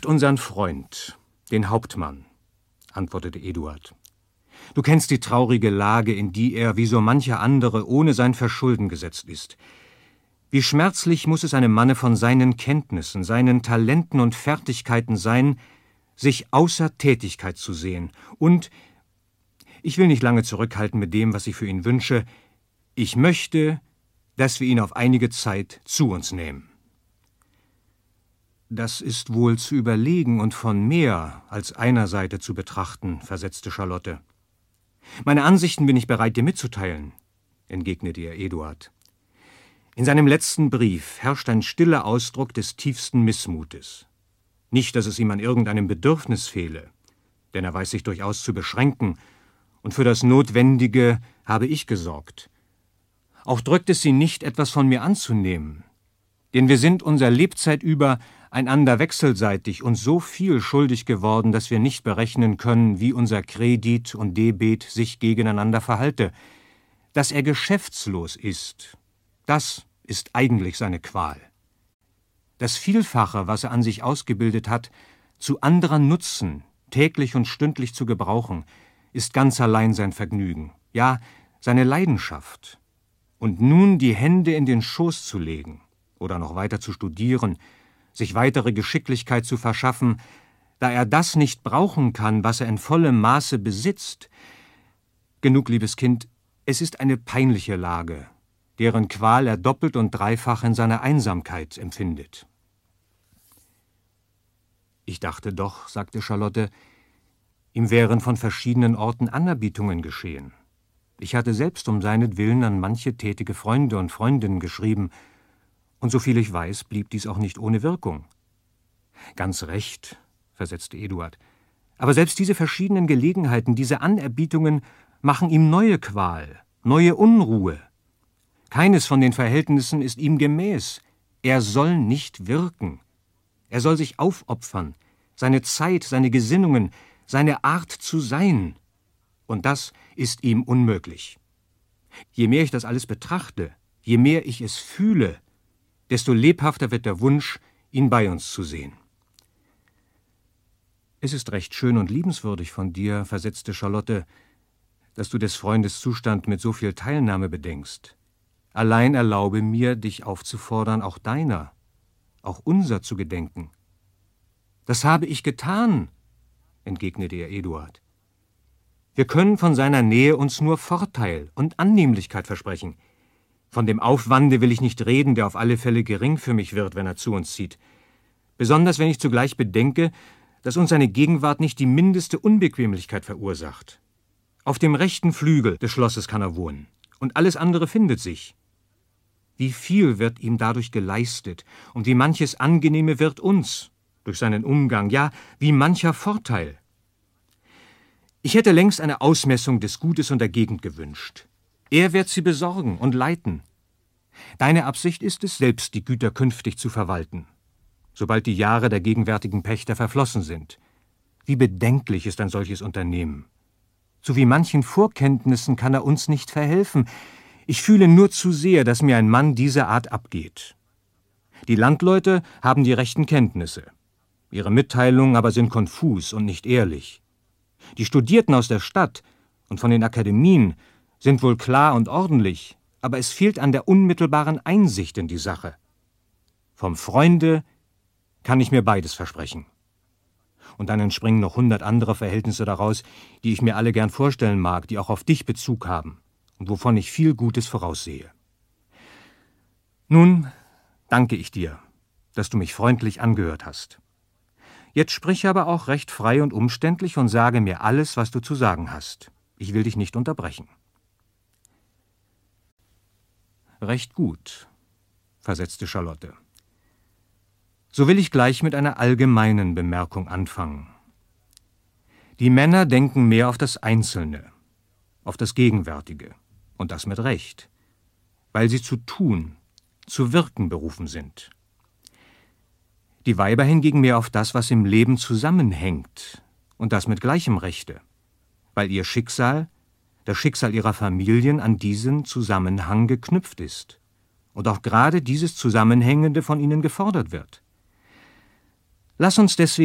trifft unseren Freund, den Hauptmann«, antwortete Eduard. »Du kennst die traurige Lage, in die er, wie so mancher andere, ohne sein Verschulden gesetzt ist. Wie schmerzlich muß es einem Manne von seinen Kenntnissen, seinen Talenten und Fertigkeiten sein, sich außer Tätigkeit zu sehen. Und, ich will nicht lange zurückhalten mit dem, was ich für ihn wünsche, ich möchte, dass wir ihn auf einige Zeit zu uns nehmen.« »Das ist wohl zu überlegen und von mehr als einer Seite zu betrachten«, versetzte Charlotte. »Meine Ansichten bin ich bereit, dir mitzuteilen«, entgegnete ihr Eduard. »In seinem letzten Brief herrscht ein stiller Ausdruck des tiefsten Missmutes. Nicht, dass es ihm an irgendeinem Bedürfnis fehle, denn er weiß sich durchaus zu beschränken, und für das Notwendige habe ich gesorgt. Auch drückt es ihn nicht, etwas von mir anzunehmen, denn wir sind unser Lebzeit über einander wechselseitig und so viel schuldig geworden, dass wir nicht berechnen können, wie unser Kredit und Debet sich gegeneinander verhalte. Dass er geschäftslos ist, das ist eigentlich seine Qual. Das Vielfache, was er an sich ausgebildet hat, zu anderer Nutzen, täglich und stündlich zu gebrauchen, ist ganz allein sein Vergnügen, ja, seine Leidenschaft. Und nun die Hände in den Schoß zu legen oder noch weiter zu studieren, sich weitere Geschicklichkeit zu verschaffen, da er das nicht brauchen kann, was er in vollem Maße besitzt. Genug, liebes Kind, es ist eine peinliche Lage, deren Qual er doppelt und dreifach in seiner Einsamkeit empfindet.« »Ich dachte doch«, sagte Charlotte, »ihm wären von verschiedenen Orten Anerbietungen geschehen. Ich hatte selbst um seinetwillen an manche tätige Freunde und Freundinnen geschrieben, und soviel ich weiß, blieb dies auch nicht ohne Wirkung.« »Ganz recht«, versetzte Eduard, »aber selbst diese verschiedenen Gelegenheiten, diese Anerbietungen machen ihm neue Qual, neue Unruhe. Keines von den Verhältnissen ist ihm gemäß. Er soll nicht wirken. Er soll sich aufopfern, seine Zeit, seine Gesinnungen, seine Art zu sein. Und das ist ihm unmöglich. Je mehr ich das alles betrachte, je mehr ich es fühle, desto lebhafter wird der Wunsch, ihn bei uns zu sehen.« »Es ist recht schön und liebenswürdig von dir«, versetzte Charlotte, »dass du des Freundes Zustand mit so viel Teilnahme bedenkst. Allein erlaube mir, dich aufzufordern, auch deiner, auch unser zu gedenken.« »Das habe ich getan«, entgegnete ihr Eduard. »Wir können von seiner Nähe uns nur Vorteil und Annehmlichkeit versprechen. Von dem Aufwande will ich nicht reden, der auf alle Fälle gering für mich wird, wenn er zu uns zieht. Besonders wenn ich zugleich bedenke, dass uns seine Gegenwart nicht die mindeste Unbequemlichkeit verursacht. Auf dem rechten Flügel des Schlosses kann er wohnen, und alles andere findet sich. Wie viel wird ihm dadurch geleistet, und wie manches Angenehme wird uns durch seinen Umgang, ja, wie mancher Vorteil. Ich hätte längst eine Ausmessung des Gutes und der Gegend gewünscht. Er wird sie besorgen und leiten. Deine Absicht ist es, selbst die Güter künftig zu verwalten, sobald die Jahre der gegenwärtigen Pächter verflossen sind. Wie bedenklich ist ein solches Unternehmen. Zu wie manchen Vorkenntnissen kann er uns nicht verhelfen. Ich fühle nur zu sehr, dass mir ein Mann dieser Art abgeht. Die Landleute haben die rechten Kenntnisse. Ihre Mitteilungen aber sind konfus und nicht ehrlich. Die Studierten aus der Stadt und von den Akademien sind wohl klar und ordentlich, aber es fehlt an der unmittelbaren Einsicht in die Sache. Vom Freunde kann ich mir beides versprechen. Und dann entspringen noch 100 andere Verhältnisse daraus, die ich mir alle gern vorstellen mag, die auch auf dich Bezug haben und wovon ich viel Gutes voraussehe. Nun danke ich dir, dass du mich freundlich angehört hast. Jetzt sprich aber auch recht frei und umständlich und sage mir alles, was du zu sagen hast. Ich will dich nicht unterbrechen.« »Recht gut«, versetzte Charlotte. »So will ich gleich mit einer allgemeinen Bemerkung anfangen. Die Männer denken mehr auf das Einzelne, auf das Gegenwärtige, und das mit Recht, weil sie zu tun, zu wirken berufen sind. Die Weiber hingegen mehr auf das, was im Leben zusammenhängt, und das mit gleichem Rechte, weil ihr Schicksal, das Schicksal ihrer Familien an diesen Zusammenhang geknüpft ist und auch gerade dieses Zusammenhängende von ihnen gefordert wird. Lass uns deswegen